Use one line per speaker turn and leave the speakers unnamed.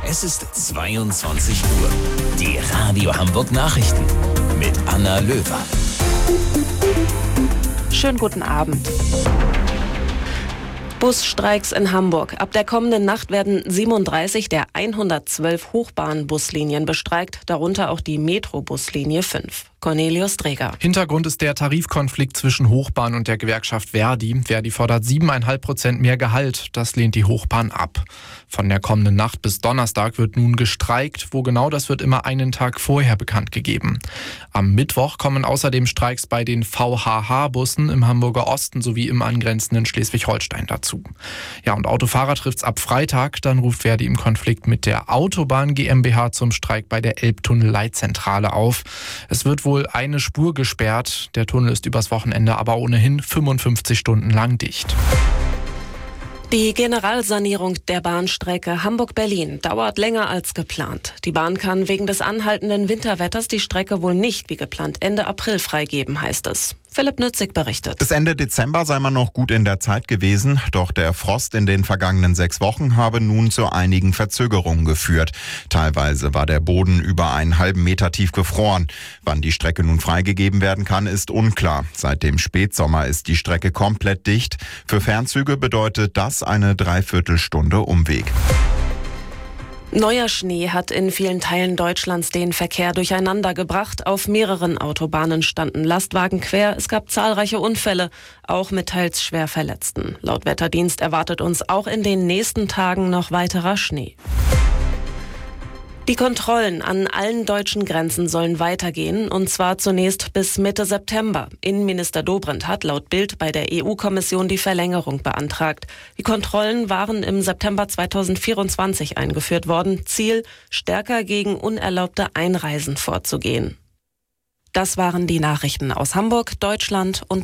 Es ist 22 Uhr. Die Radio Hamburg Nachrichten mit Anna Löwer.
Schönen guten Abend. Busstreiks in Hamburg. Ab der kommenden Nacht werden 37 der 112 Hochbahnbuslinien bestreikt, darunter auch die Metro-Buslinie 5. Cornelius Dreger.
Hintergrund ist der Tarifkonflikt zwischen Hochbahn und der Gewerkschaft Verdi. Verdi fordert 7,5% mehr Gehalt. Das lehnt die Hochbahn ab. Von der kommenden Nacht bis Donnerstag wird nun gestreikt. Wo genau, das wird immer einen Tag vorher bekannt gegeben. Am Mittwoch kommen außerdem Streiks bei den VHH-Bussen im Hamburger Osten sowie im angrenzenden Schleswig-Holstein dazu. Ja, und Autofahrer trifft's ab Freitag. Dann ruft Verdi im Konflikt mit der Autobahn GmbH zum Streik bei der Elbtunnel-Leitzentrale auf. Es wird wohl eine Spur gesperrt. Der Tunnel ist übers Wochenende aber ohnehin 55 Stunden lang dicht.
Die Generalsanierung der Bahnstrecke Hamburg-Berlin dauert länger als geplant. Die Bahn kann wegen des anhaltenden Winterwetters die Strecke wohl nicht wie geplant Ende April freigeben, heißt es. Philipp Nützig berichtet.
Bis Ende Dezember sei man noch gut in der Zeit gewesen, doch der Frost in den vergangenen 6 Wochen habe nun zu einigen Verzögerungen geführt. Teilweise war der Boden über einen halben Meter tief gefroren. Wann die Strecke nun freigegeben werden kann, ist unklar. Seit dem Spätsommer ist die Strecke komplett dicht. Für Fernzüge bedeutet das eine Dreiviertelstunde Umweg.
Neuer Schnee hat in vielen Teilen Deutschlands den Verkehr durcheinander gebracht. Auf mehreren Autobahnen standen Lastwagen quer. Es gab zahlreiche Unfälle, auch mit teils schwer Verletzten. Laut Wetterdienst erwartet uns auch in den nächsten Tagen noch weiterer Schnee. Die Kontrollen an allen deutschen Grenzen sollen weitergehen, und zwar zunächst bis Mitte September. Innenminister Dobrindt hat laut Bild bei der EU-Kommission die Verlängerung beantragt. Die Kontrollen waren im September 2024 eingeführt worden. Ziel, stärker gegen unerlaubte Einreisen vorzugehen. Das waren die Nachrichten aus Hamburg, Deutschland und